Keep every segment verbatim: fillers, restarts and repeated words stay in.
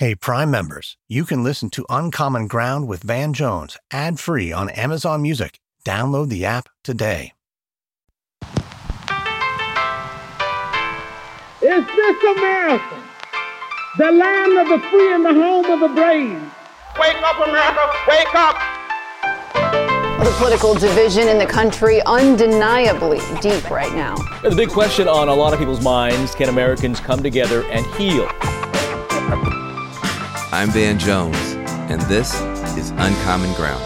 Hey, Prime members, you can listen to Uncommon Ground with Van Jones ad-free on Amazon Music. Download the app today. Is this America, the land of the free and the home of the brave? Wake up, America, wake up! The political division in the country undeniably deep right now. The big question on a lot of people's minds, can Americans come together and heal? I'm Van Jones, and this is Uncommon Ground.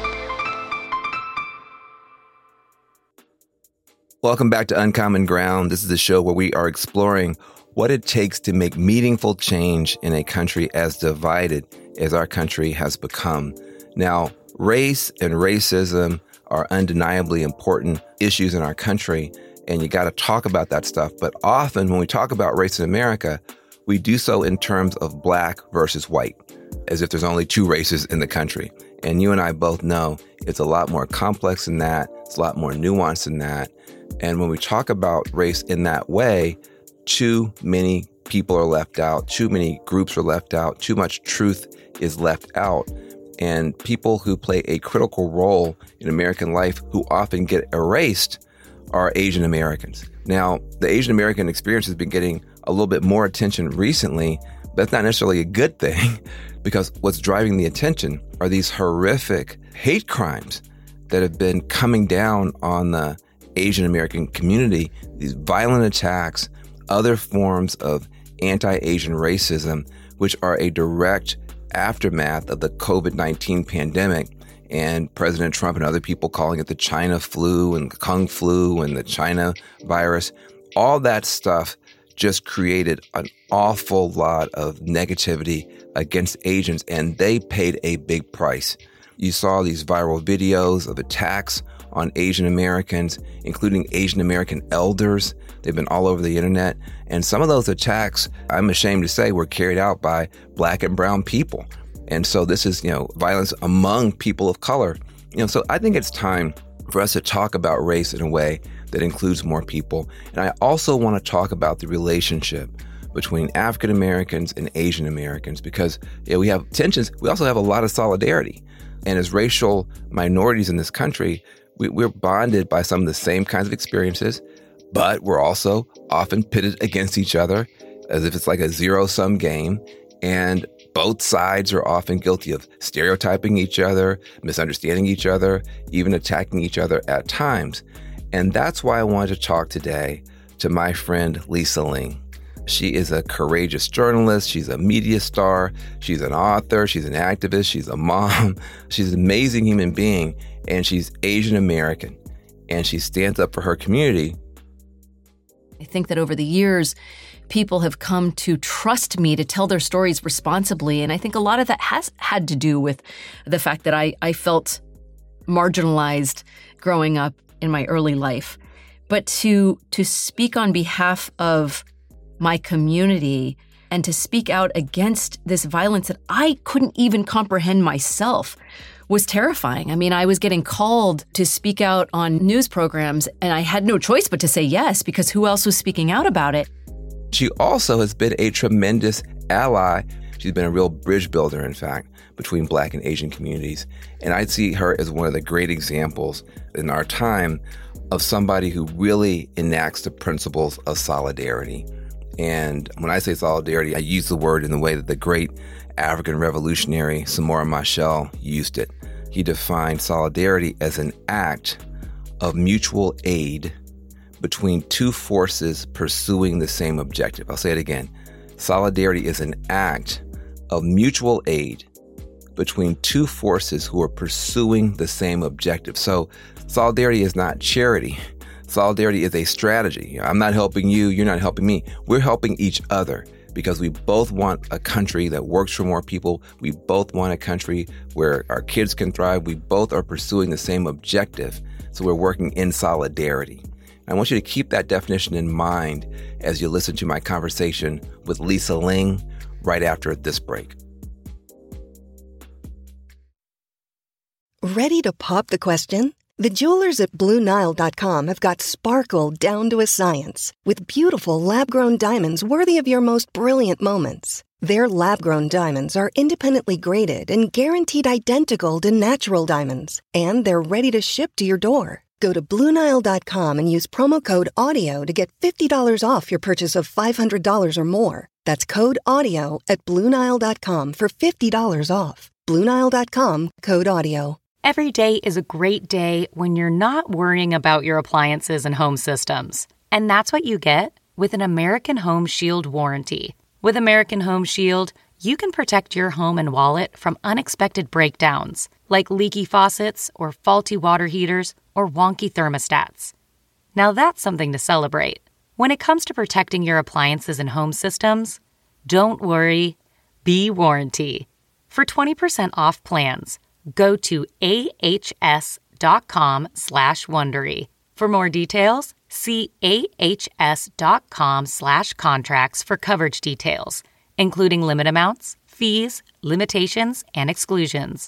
Welcome back to Uncommon Ground. This is the show where we are exploring what it takes to make meaningful change in a country as divided as our country has become. Now, race and racism are undeniably important issues in our country, and you got to talk about that stuff. But often when we talk about race in America, we do so in terms of black versus white, as if there's only two races in the country. And you and I both know it's a lot more complex than that. It's a lot more nuanced than that. And when we talk about race in that way, too many people are left out, too many groups are left out, too much truth is left out. And people who play a critical role in American life who often get erased are Asian Americans. Now, the Asian American experience has been getting a little bit more attention recently, but that's not necessarily a good thing, because what's driving the attention are these horrific hate crimes that have been coming down on the Asian American community, these violent attacks, other forms of anti-Asian racism, which are a direct aftermath of the covid nineteen pandemic and President Trump and other people calling it the China flu and the Kung flu and the China virus. All that stuff just created an awful lot of negativity against Asians, and they paid a big price. You saw these viral videos of attacks on Asian Americans, including Asian American elders. They've been all over the internet. And some of those attacks, I'm ashamed to say, were carried out by black and brown people. And so this is, you know, violence among people of color. You know, so I think it's time for us to talk about race in a way that includes more people. And I also want to talk about the relationship between African Americans and Asian Americans, because you know, we have tensions. We also have a lot of solidarity. And as racial minorities in this country, we, we're bonded by some of the same kinds of experiences, but we're also often pitted against each other as if it's like a zero-sum game. And both sides are often guilty of stereotyping each other, misunderstanding each other, even attacking each other at times. And that's why I wanted to talk today to my friend Lisa Ling. She is a courageous journalist. She's a media star. She's an author. She's an activist. She's a mom. She's an amazing human being. And she's Asian American. And she stands up for her community. I think that over the years, people have come to trust me to tell their stories responsibly. And I think a lot of that has had to do with the fact that I, I felt marginalized growing up in my early life. But to to speak on behalf of my community and to speak out against this violence that I couldn't even comprehend myself was terrifying. I mean, I was getting called to speak out on news programs, and I had no choice but to say yes, because who else was speaking out about it? She also has been a tremendous ally. She's been a real bridge builder, in fact, between Black and Asian communities. And I see her as one of the great examples in our time of somebody who really enacts the principles of solidarity. And when I say solidarity, I use the word in the way that the great African revolutionary Samora Machel used it. He defined solidarity as an act of mutual aid between two forces pursuing the same objective. I'll say it again. Solidarity is an act of mutual aid between two forces who are pursuing the same objective. So solidarity is not charity. Solidarity is a strategy. I'm not helping you, you're not helping me. We're helping each other because we both want a country that works for more people. We both want a country where our kids can thrive. We both are pursuing the same objective. So we're working in solidarity. I want you to keep that definition in mind as you listen to my conversation with Lisa Ling right after this break. Ready to pop the question? The jewelers at Blue Nile dot com have got sparkle down to a science with beautiful lab-grown diamonds worthy of your most brilliant moments. Their lab-grown diamonds are independently graded and guaranteed identical to natural diamonds. And they're ready to ship to your door. Go to Blue Nile dot com and use promo code AUDIO to get fifty dollars off your purchase of five hundred dollars or more. That's code AUDIO at Blue Nile dot com for fifty dollars off. Blue Nile dot com, code AUDIO. Every day is a great day when you're not worrying about your appliances and home systems. And that's what you get with an American Home Shield warranty. With American Home Shield, you can protect your home and wallet from unexpected breakdowns, like leaky faucets or faulty water heaters or wonky thermostats. Now that's something to celebrate. When it comes to protecting your appliances and home systems, don't worry, be warranty. For twenty percent off plans, go to ahs.com slash Wondery. For more details, see ahs.com slash contracts for coverage details, including limit amounts, fees, limitations, and exclusions.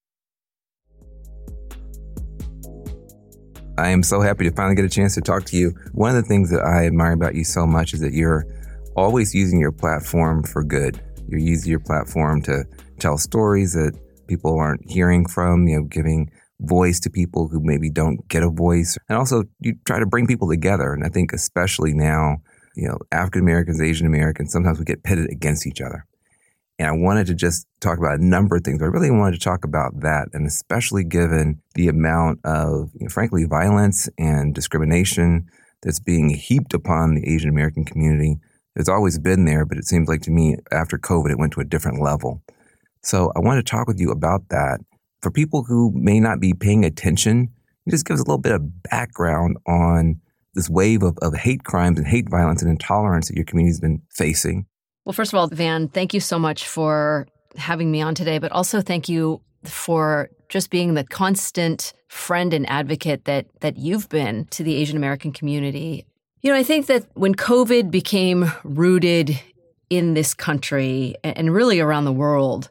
I am so happy to finally get a chance to talk to you. One of the things that I admire about you so much is that you're always using your platform for good. You're using your platform to tell stories that people aren't hearing from, you know, giving voice to people who maybe don't get a voice. And also you try to bring people together. And I think especially now, you know, African Americans, Asian Americans, sometimes we get pitted against each other. And I wanted to just talk about a number of things. But I really wanted to talk about that, and especially given the amount of, you know, frankly, violence and discrimination that's being heaped upon the Asian American community. It's always been there, but it seems like to me after COVID, it went to a different level. So I want to talk with you about that. For people who may not be paying attention, just give us a little bit of background on this wave of, of hate crimes and hate violence and intolerance that your community's been facing. Well, first of all, Van, thank you so much for having me on today, but also thank you for just being the constant friend and advocate that that you've been to the Asian American community. You know, I think that when COVID became rooted in this country and really around the world,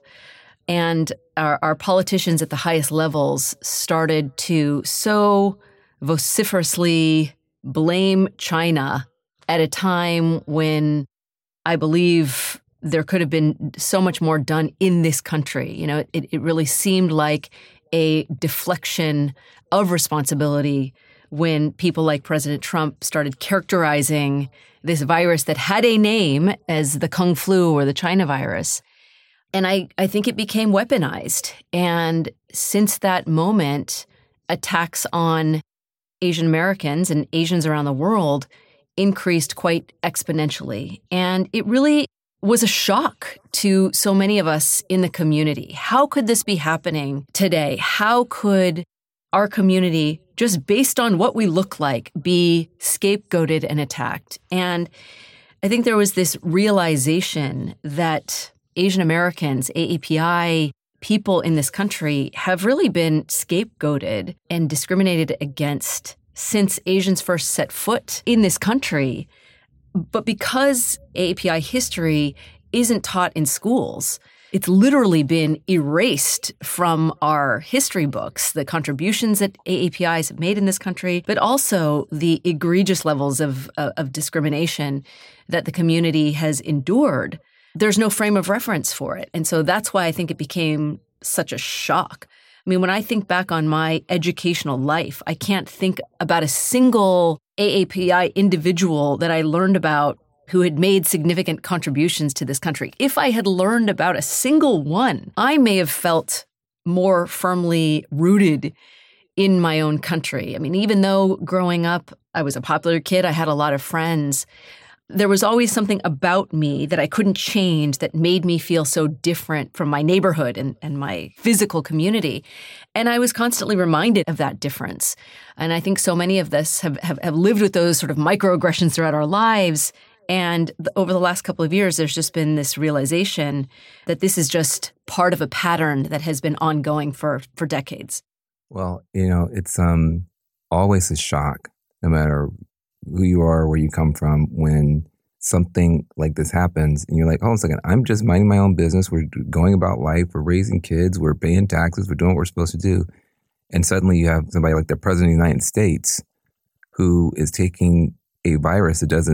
and our, our politicians at the highest levels started to so vociferously blame China at a time when I believe there could have been so much more done in this country. You know, it, it really seemed like a deflection of responsibility when people like President Trump started characterizing this virus that had a name as the Kung flu or the China virus. And I, I think it became weaponized. And since that moment, attacks on Asian Americans and Asians around the world increased quite exponentially. And it really was a shock to so many of us in the community. How could this be happening today? How could our community, just based on what we look like, be scapegoated and attacked? And I think there was this realization that Asian Americans, A A P I, people in this country have really been scapegoated and discriminated against since Asians first set foot in this country. But because A A P I history isn't taught in schools, it's literally been erased from our history books, the contributions that A A P Is have made in this country, but also the egregious levels of, uh, of discrimination that the community has endured. There's no frame of reference for it. And so that's why I think it became such a shock. I mean, when I think back on my educational life, I can't think about a single A A P I individual that I learned about who had made significant contributions to this country. If I had learned about a single one, I may have felt more firmly rooted in my own country. I mean, even though growing up, I was a popular kid, I had a lot of friends, there was always something about me that I couldn't change that made me feel so different from my neighborhood and, and my physical community. And I was constantly reminded of that difference. And I think so many of us have, have, have lived with those sort of microaggressions throughout our lives. And the, over the last couple of years, there's just been this realization that this is just part of a pattern that has been ongoing for, for decades. Well, you know, it's um always a shock, no matter who you are, where you come from, when something like this happens and you're like, hold on a second, I'm just minding my own business. We're going about life. We're raising kids. We're paying taxes. We're doing what we're supposed to do. And suddenly you have somebody like the President of the United States who is taking a virus that doesn't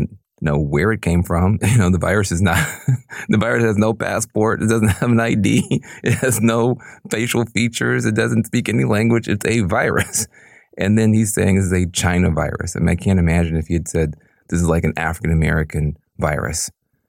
know where it came from. You know, the virus is not, the virus has no passport. It doesn't have an I D. It has no facial features. It doesn't speak any language. It's a virus. And then he's saying this is a China virus. I mean, I can't imagine if he had said this is like an African-American virus.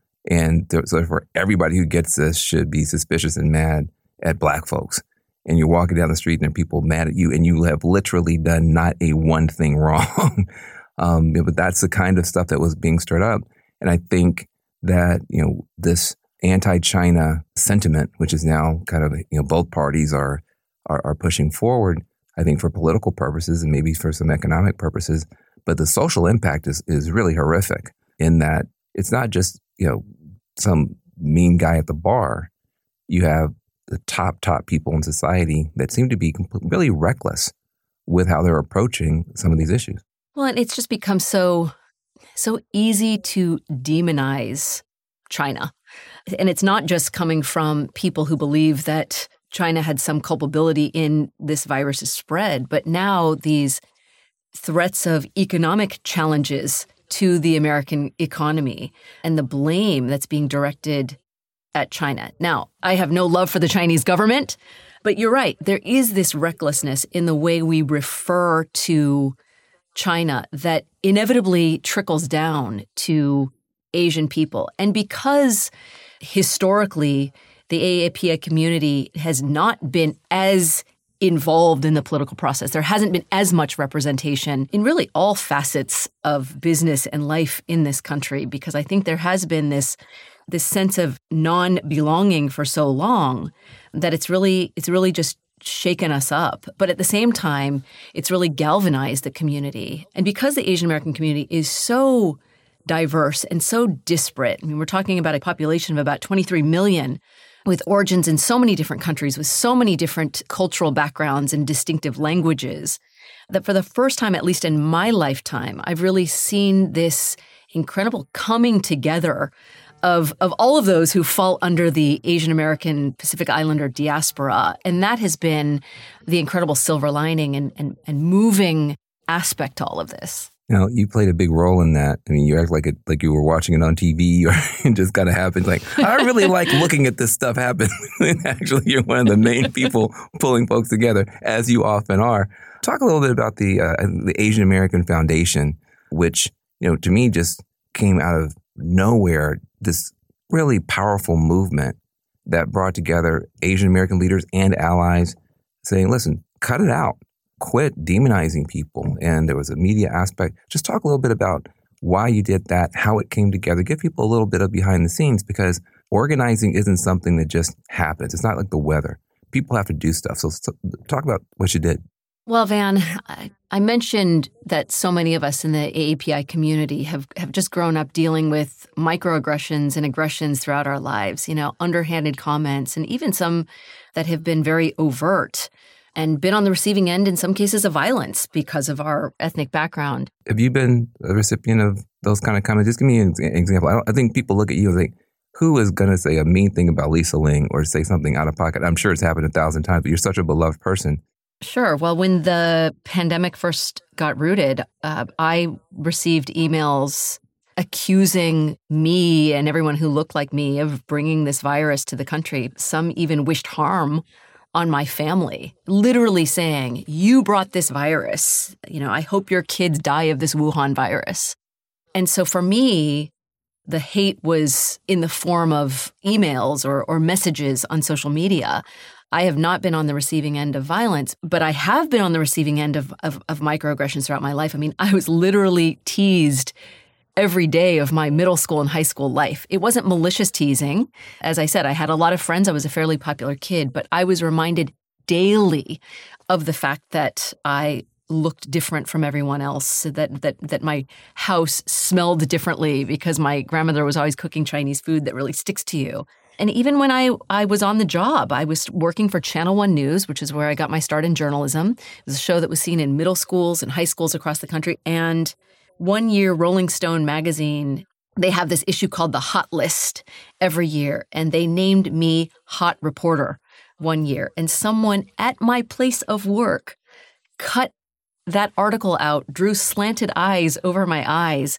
And th- so for everybody who gets this should be suspicious and mad at black folks. And you're walking down the street and there are people mad at you and you have literally done not a one thing wrong. Um, but that's the kind of stuff that was being stirred up. And I think that, you know, this anti-China sentiment, which is now kind of, you know, both parties are, are, are pushing forward, I think for political purposes and maybe for some economic purposes. But the social impact is, is really horrific in that it's not just, you know, some mean guy at the bar. You have the top, top people in society that seem to be completely, really reckless with how they're approaching some of these issues. Well, and it's just become so, so easy to demonize China. And it's not just coming from people who believe that China had some culpability in this virus's spread, but now these threats of economic challenges to the American economy and the blame that's being directed at China. Now, I have no love for the Chinese government, but you're right. There is this recklessness in the way we refer to China that inevitably trickles down to Asian people. And because historically the A A P I community has not been as involved in the political process, there hasn't been as much representation in really all facets of business and life in this country, because I think there has been this this sense of non-belonging for so long that it's really it's really just shaken us up. But at the same time, it's really galvanized the community. And because the Asian American community is so diverse and so disparate, I mean, we're talking about a population of about twenty-three million with origins in so many different countries, with so many different cultural backgrounds and distinctive languages, that for the first time, at least in my lifetime, I've really seen this incredible coming together of of all of those who fall under the Asian American Pacific Islander diaspora. And that has been the incredible silver lining and, and, and moving aspect to all of this. You know, you played a big role in that. I mean, you act like it, like you were watching it on T V or it just kind of happened. Like, I really like looking at this stuff happen. Actually, you're one of the main people pulling folks together, as you often are. Talk a little bit about the uh, the Asian American Foundation, which, you know, to me just came out of nowhere. This really powerful movement that brought together Asian American leaders and allies saying, listen, cut it out. Quit demonizing people. And there was a media aspect. Just talk a little bit about why you did that, how it came together. Give people a little bit of behind the scenes, because organizing isn't something that just happens. It's not like the weather. People have to do stuff. So, so talk about what you did. Well, Van, I, I mentioned that so many of us in the A A P I community have, have just grown up dealing with microaggressions and aggressions throughout our lives, you know, underhanded comments, and even some that have been very overt and been on the receiving end, in some cases, of violence because of our ethnic background. Have you been a recipient of those kind of comments? Just give me an example. I, don't, I think people look at you and think, who is going to say a mean thing about Lisa Ling or say something out of pocket? I'm sure it's happened a thousand times, but you're such a beloved person. Sure. Well, when the pandemic first got rooted, uh, I received emails accusing me and everyone who looked like me of bringing this virus to the country. Some even wished harm on my family, literally saying, you brought this virus. You know, I hope your kids die of this Wuhan virus. And so for me, the hate was in the form of emails or, or messages on social media. I have not been on the receiving end of violence, but I have been on the receiving end of, of, of microaggressions throughout my life. I mean, I was literally teased every day of my middle school and high school life. It wasn't malicious teasing. As I said, I had a lot of friends. I was a fairly popular kid, but I was reminded daily of the fact that I looked different from everyone else, that that that my house smelled differently because my grandmother was always cooking Chinese food that really sticks to you. And even when I, I was on the job, I was working for Channel One News, which is where I got my start in journalism. It was a show that was seen in middle schools and high schools across the country. And one year, Rolling Stone magazine, they have this issue called the Hot List every year. And they named me Hot Reporter one year. And someone at my place of work cut that article out, drew slanted eyes over my eyes,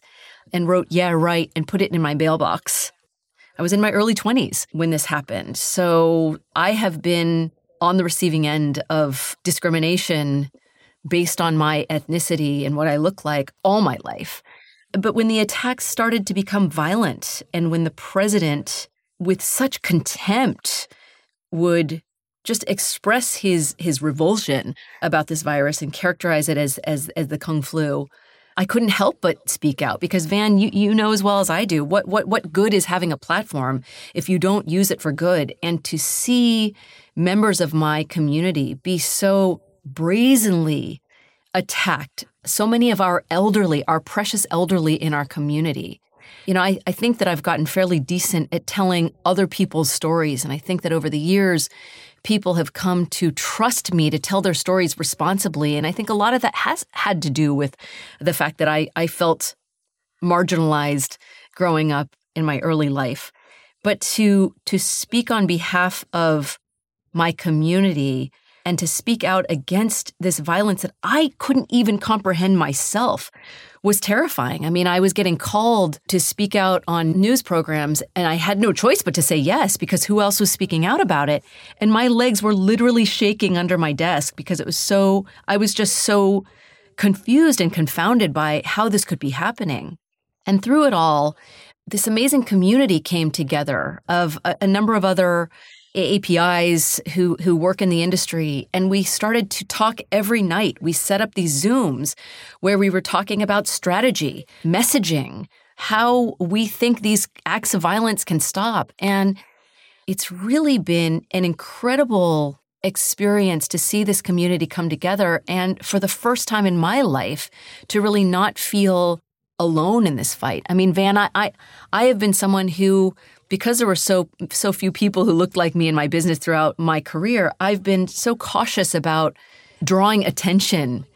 and wrote, "Yeah, right," and put it in my mailbox. I was in my early twenties when this happened. So I have been on the receiving end of discrimination based on my ethnicity and what I look like all my life. But when the attacks started to become violent and when the president, with such contempt, would just express his his revulsion about this virus and characterize it as as, as the Kung flu, I couldn't help but speak out because, Van, you, you know as well as I do, what what what good is having a platform if you don't use it for good? And to see members of my community be so brazenly attacked, so many of our elderly, our precious elderly in our community. You know, I, I think that I've gotten fairly decent at telling other people's stories. And I think that over the years, people have come to trust me to tell their stories responsibly. And I think a lot of that has had to do with the fact that I, I felt marginalized growing up in my early life. But to to speak on behalf of my community and to speak out against this violence that I couldn't even comprehend myself was terrifying. I mean, I was getting called to speak out on news programs, and I had no choice but to say yes, because who else was speaking out about it? And my legs were literally shaking under my desk because it was so, I was just so confused and confounded by how this could be happening. And through it all, this amazing community came together of a, a number of other A P Is who who work in the industry, and we started to talk every night. We set up these Zooms where we were talking about strategy, messaging, how we think these acts of violence can stop. And it's really been an incredible experience to see this community come together and for the first time in my life to really not feel alone in this fight. I mean, Van, I I, I have been someone who, because there were so so few people who looked like me in my business throughout my career, I've been so cautious about drawing attention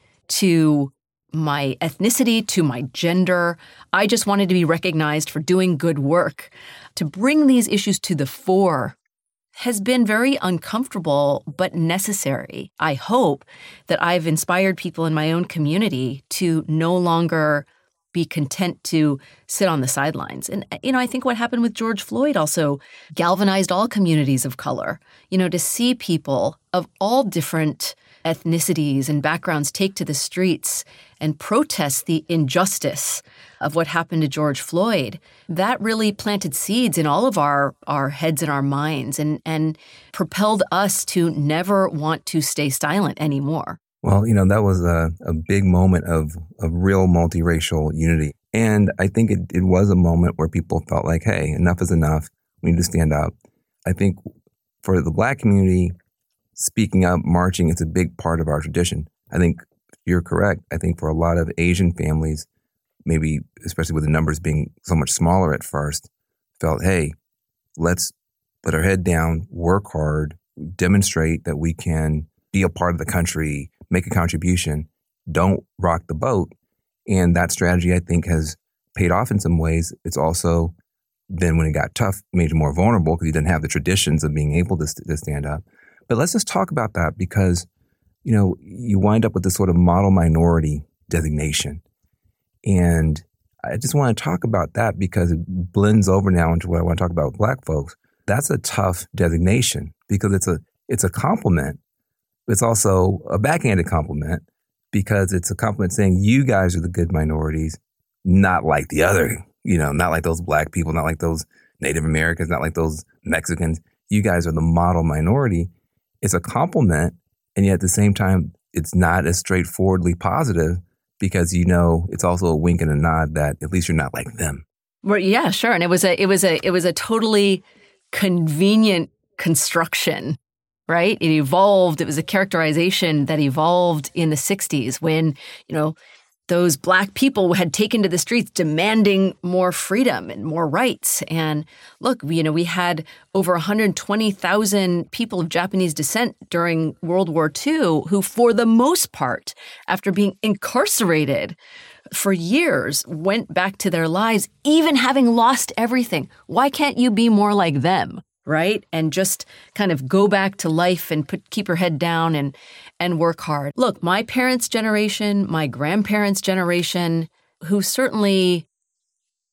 to my ethnicity, to my gender. I just wanted to be recognized for doing good work. To bring these issues to the fore has been very uncomfortable, but necessary. I hope that I've inspired people in my own community to no longer be content to sit on the sidelines. And, you know, I think what happened with George Floyd also galvanized all communities of color. You know, to see people of all different ethnicities and backgrounds take to the streets and protest the injustice of what happened to George Floyd, that really planted seeds in all of our, our heads and our minds and, and propelled us to never want to stay silent anymore. Well, you know, that was a, a big moment of, of real multiracial unity. And I think it, it was a moment where people felt like, hey, enough is enough. We need to stand up. I think for the Black community, speaking up, marching, it's a big part of our tradition. I think you're correct. I think for a lot of Asian families, maybe especially with the numbers being so much smaller at first, felt, hey, let's put our head down, work hard, demonstrate that we can be a part of the country, make a contribution, don't rock the boat. And that strategy, I think, has paid off in some ways. It's also then when it got tough, made you more vulnerable because you didn't have the traditions of being able to, to stand up. But let's just talk about that because, you know, you wind up with this sort of model minority designation. And I just want to talk about that because it blends over now into what I want to talk about with Black folks. That's a tough designation because it's a it's a compliment. It's also a backhanded compliment because it's a compliment saying you guys are the good minorities, not like the other, you know, not like those Black people, not like those Native Americans, not like those Mexicans. You guys are the model minority. It's a compliment, and yet at the same time, it's not as straightforwardly positive because, you know, it's also a wink and a nod that at least you're not like them. Well, yeah, sure. And it was a it was a it was a totally convenient construction. Right? It evolved. It was a characterization that evolved in the sixties when, you know, those Black people had taken to the streets demanding more freedom and more rights. And look, you know, we had over one hundred twenty thousand people of Japanese descent during World War Two who, for the most part, after being incarcerated for years, went back to their lives, even having lost everything. Why can't you be more like them? Right? And just kind of go back to life and put, keep your head down and and work hard. Look, my parents' generation, my grandparents' generation, who certainly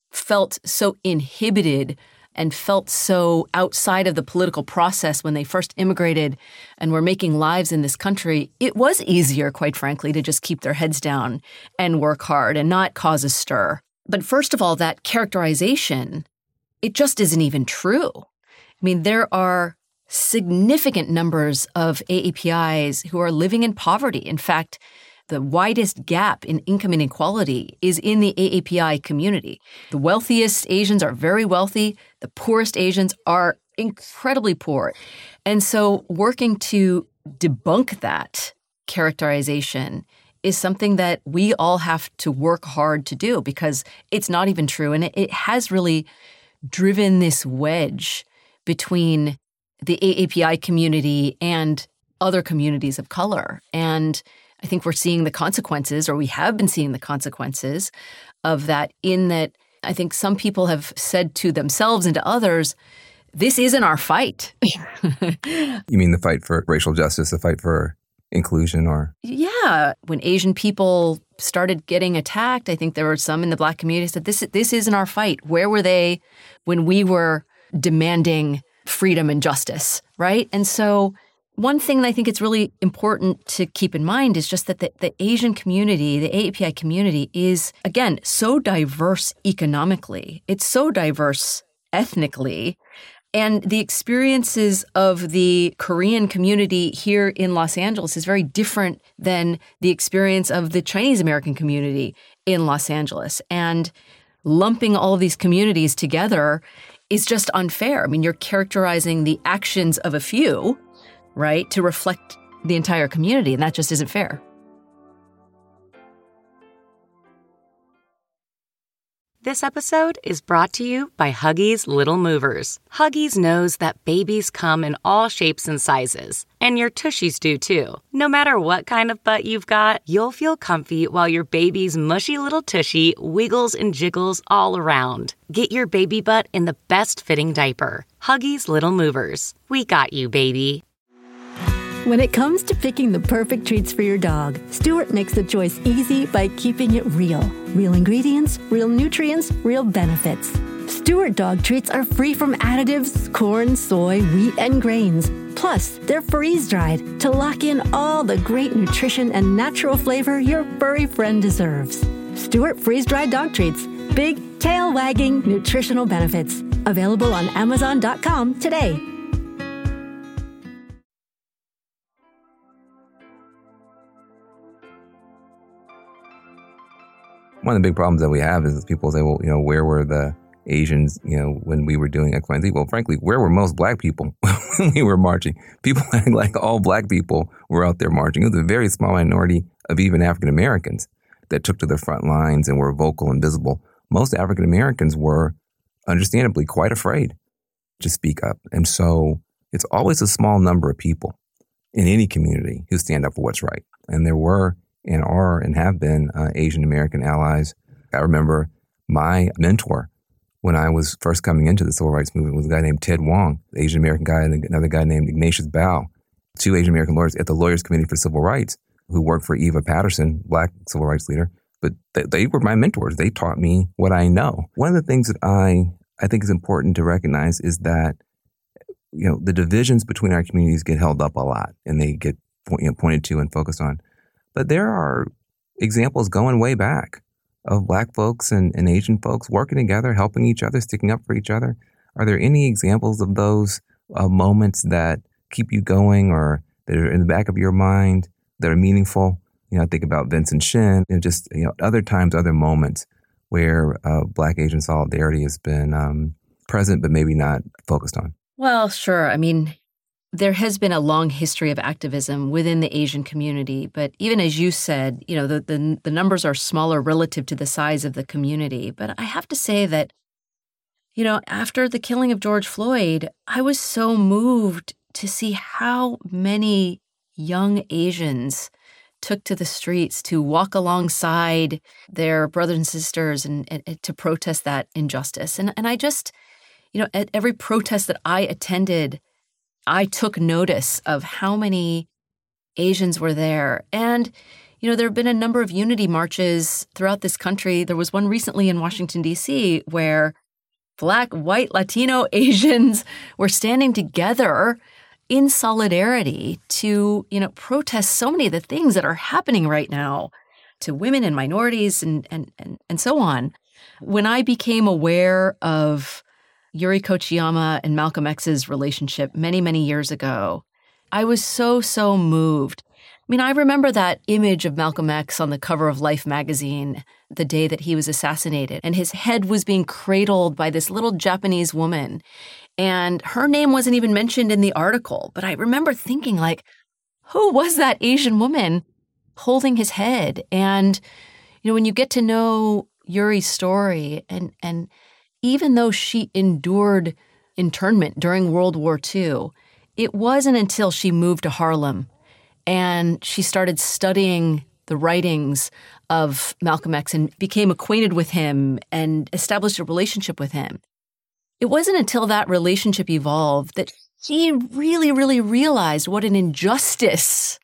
felt so inhibited and felt so outside of the political process when they first immigrated and were making lives in this country, it was easier, quite frankly, to just keep their heads down and work hard and not cause a stir. But first of all, that characterization, it just isn't even true. I mean, there are significant numbers of A A P Is who are living in poverty. In fact, the widest gap in income inequality is in the A A P I community. The wealthiest Asians are very wealthy. The poorest Asians are incredibly poor. And so working to debunk that characterization is something that we all have to work hard to do because it's not even true. And it, it has really driven this wedge between the A A P I community and other communities of color. And I think we're seeing the consequences, or we have been seeing the consequences of that, in that I think some people have said to themselves and to others, this isn't our fight. You mean the fight for racial justice, the fight for inclusion, or? Yeah. When Asian people started getting attacked, I think there were some in the Black community who said, this, this isn't our fight. Where were they when we were demanding freedom and justice, right? And so one thing that I think it's really important to keep in mind is just that the, the Asian community, the A A P I community is, again, so diverse economically. It's so diverse ethnically. And the experiences of the Korean community here in Los Angeles is very different than the experience of the Chinese American community in Los Angeles. And lumping all of these communities together is just unfair. I mean, you're characterizing the actions of a few, right, to reflect the entire community, and that just isn't fair. This episode is brought to you by Huggies Little Movers. Huggies knows that babies come in all shapes and sizes, and your tushies do too. No matter what kind of butt you've got, you'll feel comfy while your baby's mushy little tushy wiggles and jiggles all around. Get your baby butt in the best fitting diaper. Huggies Little Movers. We got you, baby. When it comes to picking the perfect treats for your dog, Stewart makes the choice easy by keeping it real. Real ingredients, real nutrients, real benefits. Stewart dog treats are free from additives, corn, soy, wheat, and grains. Plus, they're freeze-dried to lock in all the great nutrition and natural flavor your furry friend deserves. Stewart freeze-dried dog treats. Big, tail-wagging nutritional benefits. Available on Amazon dot com today. One of the big problems that we have is people say, well, you know, where were the Asians, you know, when we were doing X, Y, and Z? Well, frankly, where were most Black people when we were marching? People acting like all Black people were out there marching. It was a very small minority of even African Americans that took to the front lines and were vocal and visible. Most African Americans were understandably quite afraid to speak up. And so it's always a small number of people in any community who stand up for what's right. And there were and are and have been uh, Asian American allies. I remember my mentor when I was first coming into the civil rights movement was a guy named Ted Wong, the Asian American guy, and another guy named Ignatius Bao, two Asian American lawyers at the Lawyers Committee for Civil Rights who worked for Eva Patterson, Black civil rights leader. But they, they were my mentors. They taught me what I know. One of the things that I, I think is important to recognize is that, you know, the divisions between our communities get held up a lot and they get you know, pointed to and focused on. But there are examples going way back of Black folks and, and Asian folks working together, helping each other, sticking up for each other. Are there any examples of those uh, moments that keep you going or that are in the back of your mind that are meaningful? You know, I think about Vincent Shin and just, you know, other times, other moments where uh, Black Asian solidarity has been um, present, but maybe not focused on. Well, sure. I mean, there has been a long history of activism within the Asian community, but even as you said, you know, the, the the numbers are smaller relative to the size of the community. But I have to say that, you know, after the killing of George Floyd, I was so moved to see how many young Asians took to the streets to walk alongside their brothers and sisters and, and to protest that injustice. And and I just, you know, at every protest that I attended, I took notice of how many Asians were there. And, you know, there have been a number of unity marches throughout this country. There was one recently in Washington, D C, where Black, white, Latino, Asians were standing together in solidarity to, you know, protest so many of the things that are happening right now to women and minorities and and and, and so on. When I became aware of Yuri Kochiyama and Malcolm X's relationship many, many years ago, I was so, so moved. I mean, I remember that image of Malcolm X on the cover of Life magazine the day that he was assassinated, and his head was being cradled by this little Japanese woman. And her name wasn't even mentioned in the article. But I remember thinking, like, who was that Asian woman holding his head? And, you know, when you get to know Yuri's story, and and even though she endured internment during World War Two, it wasn't until she moved to Harlem and she started studying the writings of Malcolm X and became acquainted with him and established a relationship with him. It wasn't until that relationship evolved that she really, really realized what an injustice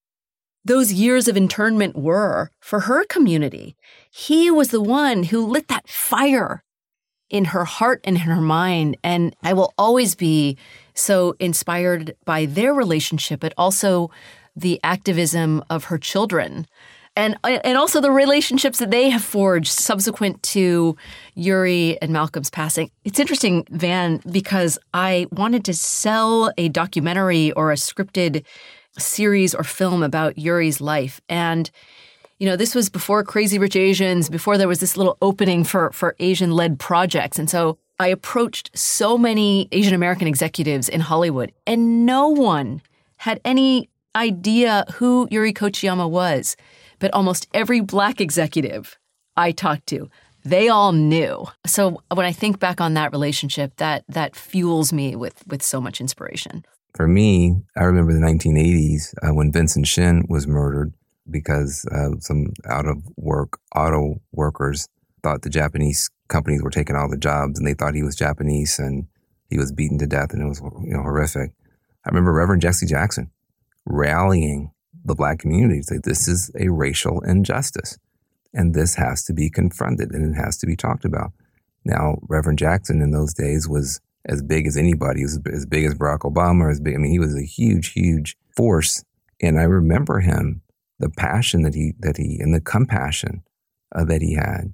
those years of internment were for her community. He was the one who lit that fire in her heart and in her mind. And I will always be so inspired by their relationship, but also the activism of her children. And and also the relationships that they have forged subsequent to Yuri and Malcolm's passing. It's interesting, Van, because I wanted to sell a documentary or a scripted series or film about Yuri's life. And, you know, this was before Crazy Rich Asians, before there was this little opening for, for Asian-led projects. And so I approached so many Asian American executives in Hollywood, and no one had any idea who Yuri Kochiyama was. But almost every Black executive I talked to, they all knew. So when I think back on that relationship, that that fuels me with with so much inspiration. For me, I remember the nineteen eighties uh, when Vincent Shin was murdered because uh, some out-of-work auto workers thought the Japanese companies were taking all the jobs, and they thought he was Japanese, and he was beaten to death, and it was, you know, horrific. I remember Reverend Jesse Jackson rallying the Black community to say this is a racial injustice, and this has to be confronted, and it has to be talked about. Now, Reverend Jackson in those days was as big as anybody. He was as big as Barack Obama. As big, I mean, he was a huge, huge force. And I remember him, the passion that he that he and the compassion uh, that he had,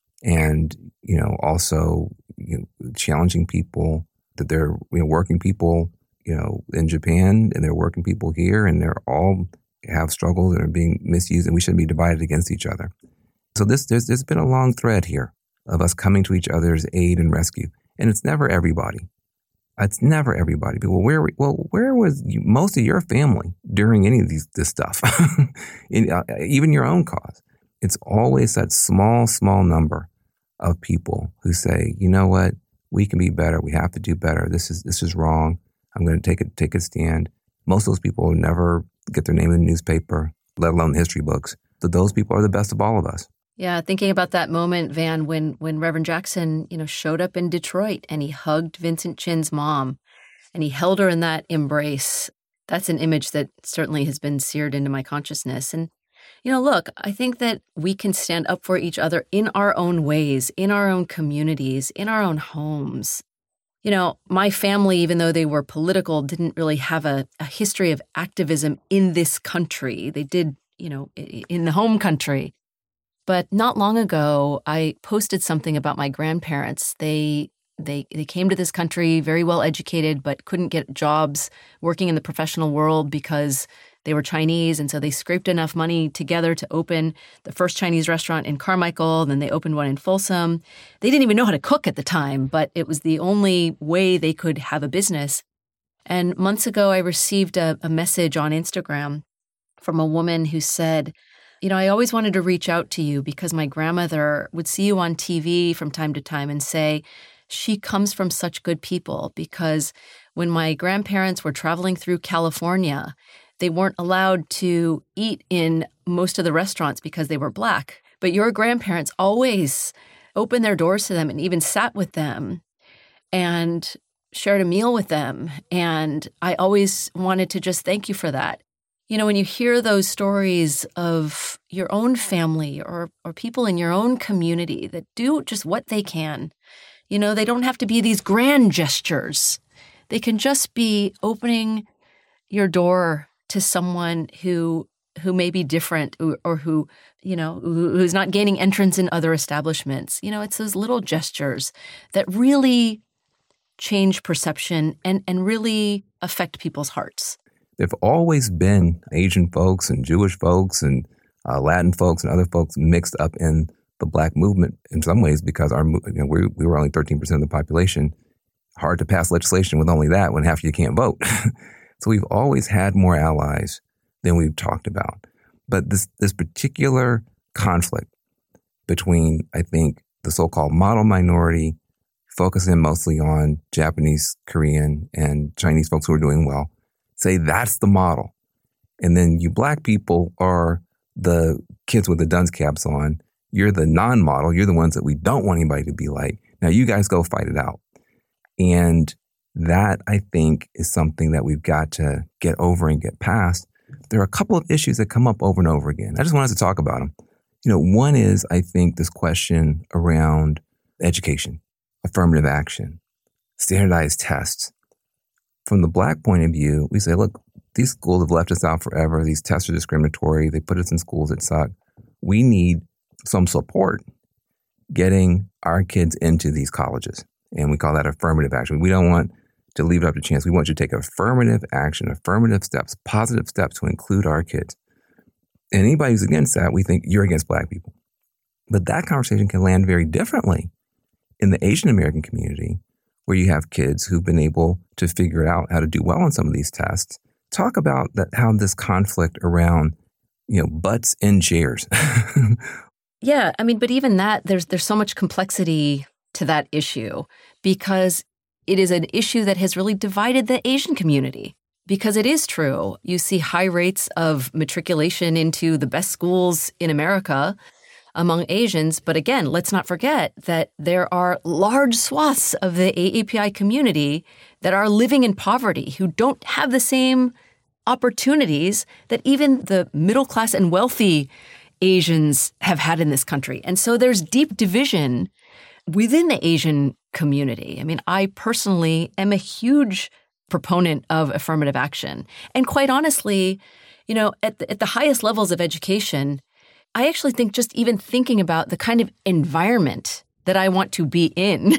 and you know, also you know, challenging people that they're you know, working people, you know, in Japan, and they're working people here, and they're all have struggles and are being misused, and we shouldn't be divided against each other. So this there's there's been a long thread here of us coming to each other's aid and rescue. And it's never everybody. It's never everybody. People, where well, where was you, most of your family during any of these this stuff? In, uh, even your own cause. It's always that small, small number of people who say, you know what, we can be better. We have to do better. This is this is wrong. I'm going to take it take a stand. Most of those people will never get their name in the newspaper, let alone the history books. So those people are the best of all of us. Yeah, thinking about that moment, Van, when when Reverend Jackson, you know, showed up in Detroit and he hugged Vincent Chin's mom and he held her in that embrace. That's an image that certainly has been seared into my consciousness. And, you know, look, I think that we can stand up for each other in our own ways, in our own communities, in our own homes. You know, my family, even though they were political, didn't really have a, a history of activism in this country. They did, you know, in the home country. But not long ago, I posted something about my grandparents. They they they came to this country very well educated, but couldn't get jobs working in the professional world because they were Chinese. And so they scraped enough money together to open the first Chinese restaurant in Carmichael. Then they opened one in Folsom. They didn't even know how to cook at the time, but it was the only way they could have a business. And months ago, I received a, a message on Instagram from a woman who said, you know, I always wanted to reach out to you because my grandmother would see you on T V from time to time and say, she comes from such good people, because when my grandparents were traveling through California, they weren't allowed to eat in most of the restaurants because they were Black. But your grandparents always opened their doors to them and even sat with them and shared a meal with them. And I always wanted to just thank you for that. You know, when you hear those stories of your own family or or people in your own community that do just what they can, you know, they don't have to be these grand gestures. They can just be opening your door to someone who who may be different or, or who, you know, who, who's not gaining entrance in other establishments. You know, it's those little gestures that really change perception and, and really affect people's hearts. There've always been Asian folks and Jewish folks and uh, Latin folks and other folks mixed up in the Black movement in some ways because our you know, we, we were only thirteen percent of the population. Hard to pass legislation with only that when half of you can't vote. So we've always had more allies than we've talked about. But this this particular conflict between, I think, the so-called model minority, focusing mostly on Japanese, Korean, and Chinese folks who are doing well, say that's the model. And then you Black people are the kids with the dunce caps on. You're the non-model. You're the ones that we don't want anybody to be like. Now you guys go fight it out. And that, I think, is something that we've got to get over and get past. There are a couple of issues that come up over and over again. I just wanted to talk about them. You know, one is, I think, this question around education, affirmative action, standardized tests. From the Black point of view, we say, look, these schools have left us out forever. These tests are discriminatory. They put us in schools that suck. We need some support getting our kids into these colleges. And we call that affirmative action. We don't want to leave it up to chance. We want you to take affirmative action, affirmative steps, positive steps to include our kids. And anybody who's against that, we think you're against Black people. But that conversation can land very differently in the Asian American community, where you have kids who've been able to figure out how to do well on some of these tests. Talk about that, how this conflict around, you know, butts in chairs. Yeah, I mean, but even that, there's there's so much complexity to that issue because it is an issue that has really divided the Asian community. Because it is true, you see high rates of matriculation into the best schools in America among Asians. But again, let's not forget that there are large swaths of the A A P I community that are living in poverty, who don't have the same opportunities that even the middle class and wealthy Asians have had in this country. And so there's deep division within the Asian community. I mean, I personally am a huge proponent of affirmative action. And quite honestly, you know, at the, at the highest levels of education, I actually think just even thinking about the kind of environment that I want to be in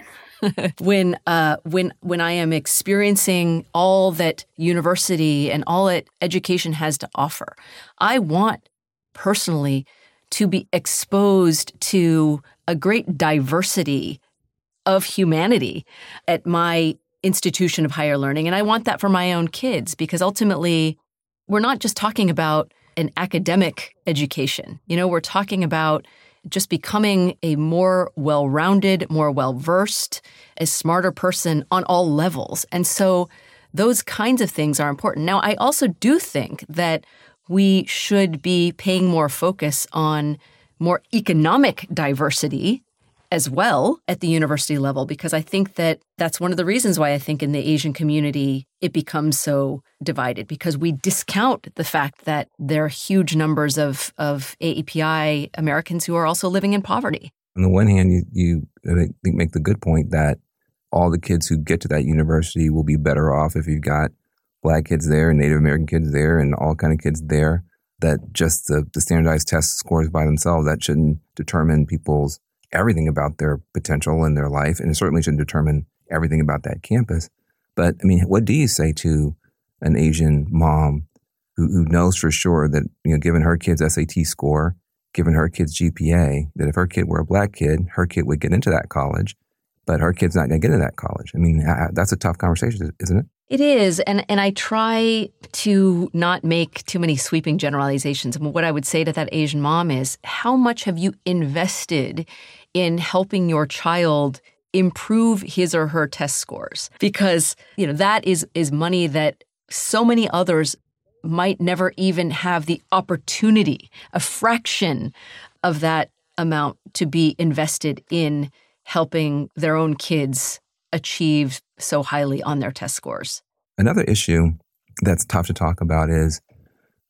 when uh, when when I am experiencing all that university and all that education has to offer, I want personally to be exposed to a great diversity of humanity at my institution of higher learning. And I want that for my own kids because ultimately we're not just talking about an academic education. You know, we're talking about just becoming a more well-rounded, more well-versed, a smarter person on all levels. And so those kinds of things are important. Now, I also do think that we should be paying more focus on more economic diversity as well at the university level, because I think that that's one of the reasons why I think in the Asian community it becomes so divided, because we discount the fact that there are huge numbers of, of A A P I Americans who are also living in poverty. On the one hand, you, you I think make the good point that all the kids who get to that university will be better off if you've got Black kids there and Native American kids there and all kind of kids there, that just the, the standardized test scores by themselves, that shouldn't determine people's everything about their potential in their life, and it certainly shouldn't determine everything about that campus. But, I mean, what do you say to an Asian mom who, who knows for sure that, you know, given her kid's S A T score, given her kid's G P A, that if her kid were a Black kid, her kid would get into that college, but her kid's not going to get into that college? I mean, that's a tough conversation, isn't it? It is, and and I try to not make too many sweeping generalizations. And what I would say to that Asian mom is, how much have you invested in helping your child improve his or her test scores? Because, you know, that is is money that so many others might never even have the opportunity, a fraction of that amount, to be invested in helping their own kids achieve so highly on their test scores. Another issue that's tough to talk about is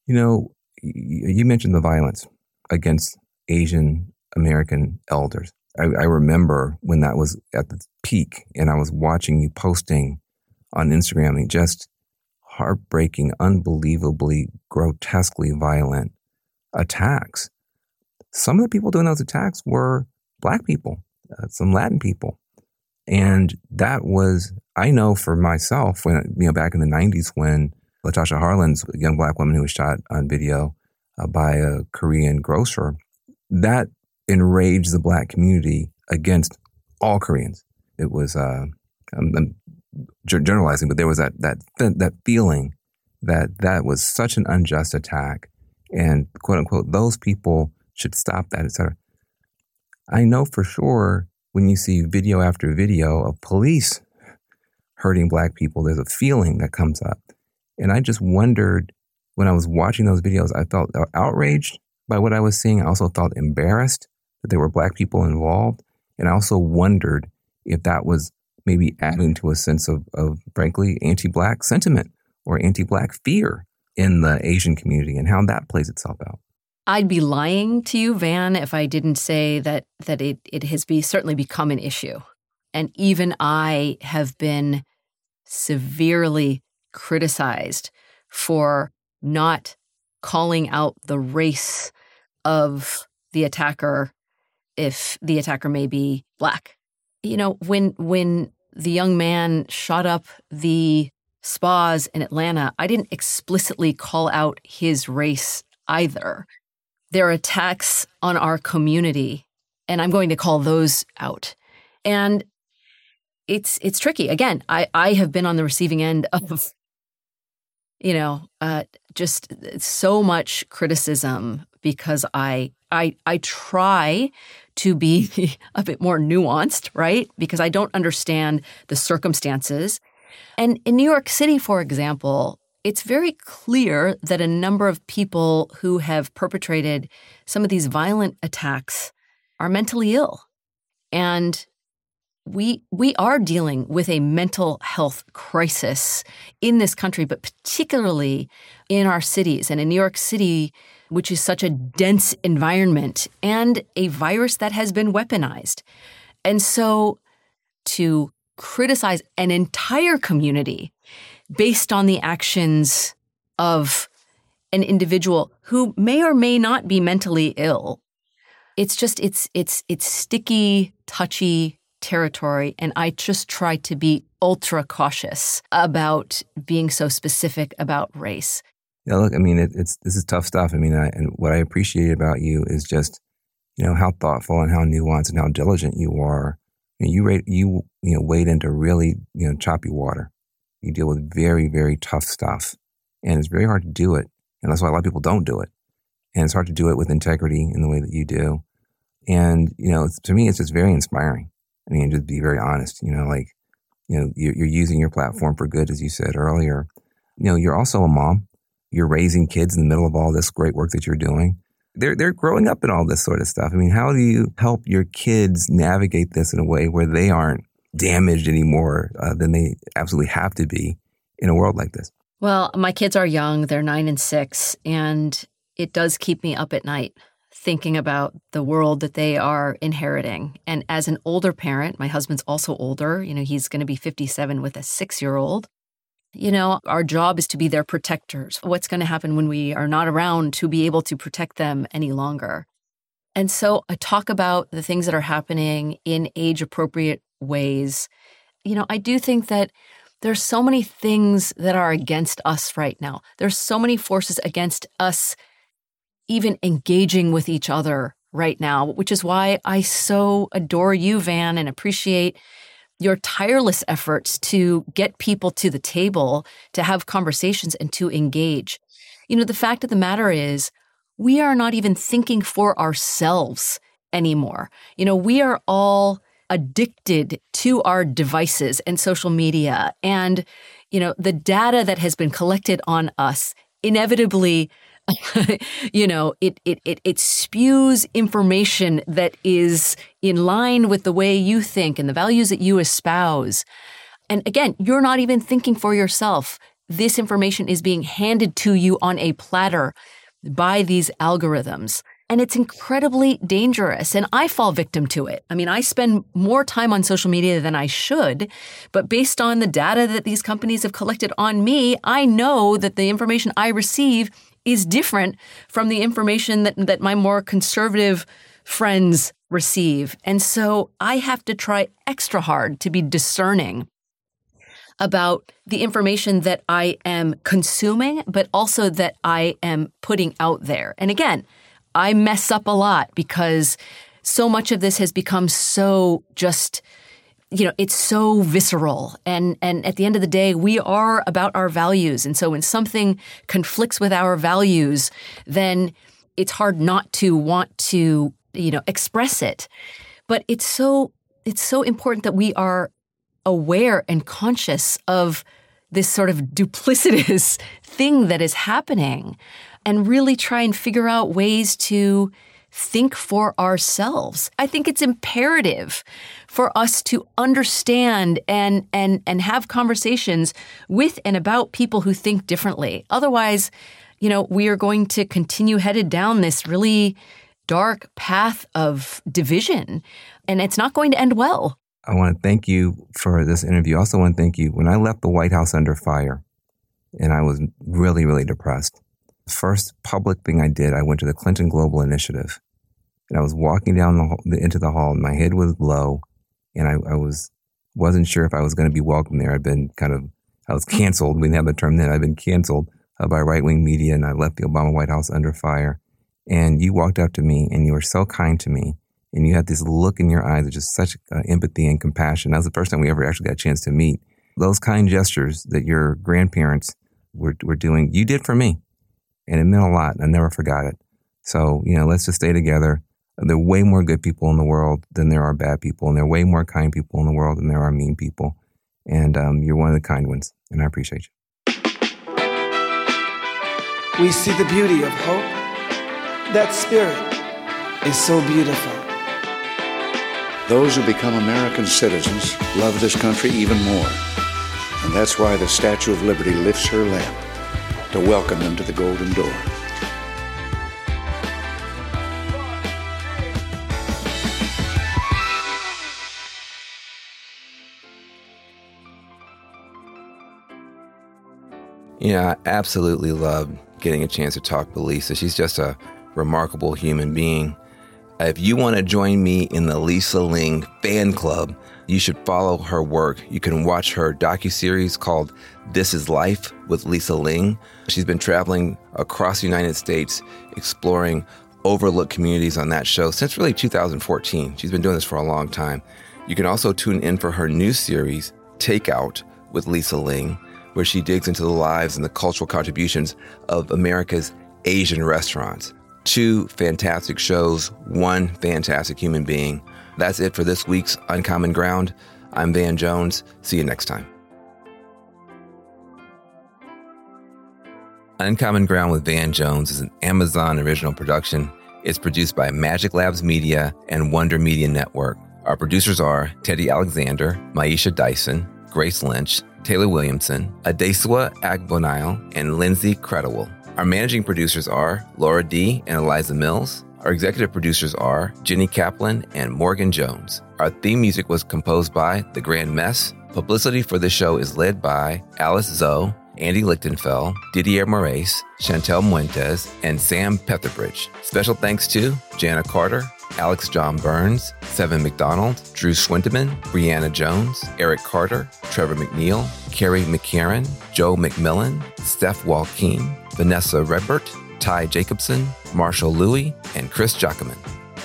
You know, you mentioned the violence against Asian American elders. I, I remember when that was at the peak and I was watching you posting on Instagram, I mean, just heartbreaking, unbelievably, grotesquely violent attacks. Some of the people doing those attacks were Black people, uh, some Latin people. And that was, I know for myself, when, you know, back in the nineties when Latasha Harlins, a young Black woman who was shot on video uh, by a Korean grocer, that enraged the Black community against all Koreans. It was, uh, I'm, I'm generalizing, but there was that that that feeling that that was such an unjust attack, and quote unquote, those people should stop that, et cetera. I know for sure when you see video after video of police hurting Black people, there's a feeling that comes up. And I just wondered, when I was watching those videos, I felt outraged by what I was seeing. I also felt embarrassed that there were Black people involved. And I also wondered if that was maybe adding to a sense of, of frankly, anti-Black sentiment or anti-Black fear in the Asian community and how that plays itself out. I'd be lying to you, Van, if I didn't say that that it, it has be, certainly become an issue. And even I have been severely criticized for not calling out the race of the attacker if the attacker may be Black. You know, when when the young man shot up the spas in Atlanta, I didn't explicitly call out his race either. There are attacks on our community, and I'm going to call those out. And it's it's tricky. Again, I, I have been on the receiving end of, you know, uh, just so much criticism because I I I try to be a bit more nuanced, right? Because I don't understand the circumstances. And in New York City, for example, it's very clear that a number of people who have perpetrated some of these violent attacks are mentally ill. And we we are dealing with a mental health crisis in this country, but particularly in our cities. And in New York City, which is such a dense environment and a virus that has been weaponized. And so to criticize an entire community based on the actions of an individual who may or may not be mentally ill, it's just, it's, it's, it's sticky, touchy territory. And I just try to be ultra cautious about being so specific about race. Yeah, look, I mean, it, it's this is tough stuff. I mean, I, and what I appreciate about you is just, you know, how thoughtful and how nuanced and how diligent you are. I mean, you rate, you you know wade into really you know choppy water. You deal with very very tough stuff, and it's very hard to do it, and that's why a lot of people don't do it. And it's hard to do it with integrity in the way that you do. And you know, to me, it's just very inspiring. I mean, just be very honest. You know, like you know, you're, you're using your platform for good, as you said earlier. You know, you're also a mom. You're raising kids in the middle of all this great work that you're doing. They're they're growing up in all this sort of stuff. I mean, how do you help your kids navigate this in a way where they aren't damaged anymore uh, than they absolutely have to be in a world like this? Well, my kids are young. They're nine and six, and it does keep me up at night thinking about the world that they are inheriting. And as an older parent, my husband's also older. You know, he's going to be fifty-seven with a six-year-old. You know, our job is to be their protectors. What's going to happen when we are not around to be able to protect them any longer? And so I talk about the things that are happening in age-appropriate ways. You know, I do think that there's so many things that are against us right now. There's so many forces against us even engaging with each other right now, which is why I so adore you, Van, and appreciate your tireless efforts to get people to the table, to have conversations and to engage. You know, the fact of the matter is we are not even thinking for ourselves anymore. You know, we are all addicted to our devices and social media. And, you know, the data that has been collected on us inevitably you know, it, it it it spews information that is in line with the way you think and the values that you espouse. And again, you're not even thinking for yourself. this information is being handed to you on a platter by these algorithms. And it's incredibly dangerous. And I fall victim to it. I mean, I spend more time on social media than I should. But based on the data that these companies have collected on me, I know that the information I receive is different from the information that, that my more conservative friends receive. And so I have to try extra hard to be discerning about the information that I am consuming, but also that I am putting out there. And again, I mess up a lot because so much of this has become so just, you know, it's so visceral. And, and at the end of the day, we are about our values. And so when something conflicts with our values, then it's hard not to want to, you know, express it. But it's so, it's so important that we are aware and conscious of this sort of duplicitous thing that is happening, and really try and figure out ways to think for ourselves. I think it's imperative for us to understand and and and have conversations with and about people who think differently. Otherwise, you know, we are going to continue headed down this really dark path of division, and it's not going to end well. I want to thank you for this interview. I also want to thank you. When I left the White House under fire, and I was really, really depressed, the first public thing I did, I went to the Clinton Global Initiative, and I was walking down the, the into the hall, and my head was low, and I, I was wasn't sure if I was going to be welcome there. I'd been kind of I was canceled. We didn't have the term then. I'd been canceled uh, by right wing media, and I left the Obama White House under fire. And you walked up to me, and you were so kind to me, and you had this look in your eyes of just such uh, empathy and compassion. That was the first time we ever actually got a chance to meet. Those kind gestures that your grandparents were were doing, you did for me. And it meant a lot. And I never forgot it. So, you know, let's just stay together. There are way more good people in the world than there are bad people. And there are way more kind people in the world than there are mean people. And um, you're one of the kind ones. And I appreciate you. We see the beauty of hope. That spirit is so beautiful. Those who become American citizens love this country even more. And that's why the Statue of Liberty lifts her lamp to welcome them to the Golden Door. Yeah, I absolutely love getting a chance to talk to Lisa. She's just a remarkable human being. If you want to join me in the Lisa Ling fan club, you should follow her work. You can watch her docuseries called This Is Life with Lisa Ling. She's been traveling across the United States, exploring overlooked communities on that show since really two thousand fourteen. She's been doing this for a long time. You can also tune in for her new series, Takeout with Lisa Ling, where she digs into the lives and the cultural contributions of America's Asian restaurants. Two fantastic shows, one fantastic human being. That's it for this week's Uncommon Ground. I'm Van Jones. See you next time. Uncommon Ground with Van Jones is an Amazon original production. It's produced by Magic Labs Media and Wonder Media Network. Our producers are Teddy Alexander, Maisha Dyson, Grace Lynch, Taylor Williamson, Adesua Agbonile, and Lindsay Credowell. Our managing producers are Laura D. and Eliza Mills. Our executive producers are Jenny Kaplan and Morgan Jones. Our theme music was composed by The Grand Mess. Publicity for this show is led by Alice Zoe, Andy Lichtenfeld, Didier Moraes, Chantel Muentes, and Sam Petherbridge. Special thanks to Jana Carter, Alex John Burns, Seven McDonald, Drew Swindeman, Brianna Jones, Eric Carter, Trevor McNeil, Carrie McCarran, Joe McMillan, Steph Walkeen, Vanessa Redbert, Ty Jacobson, Marshall Louie, and Chris Jockerman.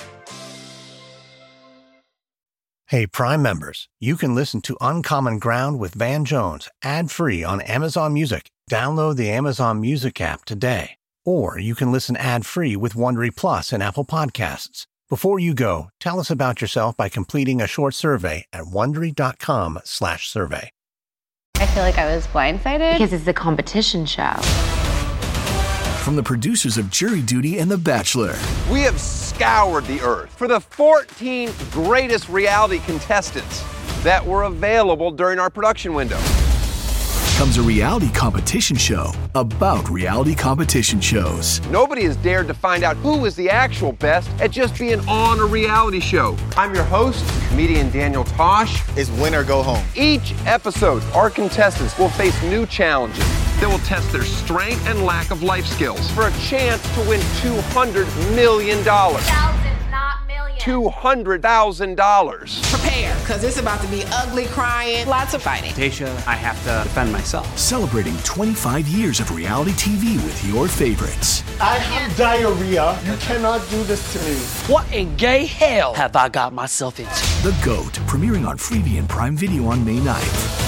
Hey, Prime members, you can listen to Uncommon Ground with Van Jones ad-free on Amazon Music. Download the Amazon Music app today. Or you can listen ad-free with Wondery Plus and Apple Podcasts. Before you go, tell us about yourself by completing a short survey at Wondery.com slash survey. I feel like I was blindsided because it's a competition show. From the producers of Jury Duty and The Bachelor. We have scoured the earth for the fourteen greatest reality contestants that were available during our production window. comes a reality competition show about reality competition shows. Nobody has dared to find out who is the actual best at just being on a reality show. I'm your host, comedian Daniel Tosh. It's win or go home. Each episode, our contestants will face new challenges that will test their strength and lack of life skills for a chance to win two hundred million dollars. Thousands, not millions. two hundred thousand dollars. Prepare, because it's about to be ugly, crying, lots of fighting. Tasha, I have to defend myself. Celebrating twenty-five years of reality T V with your favorites. I have diarrhea. You cannot do this to me. What in gay hell have I got myself into? The GOAT, premiering on Freevee and Prime Video on May ninth.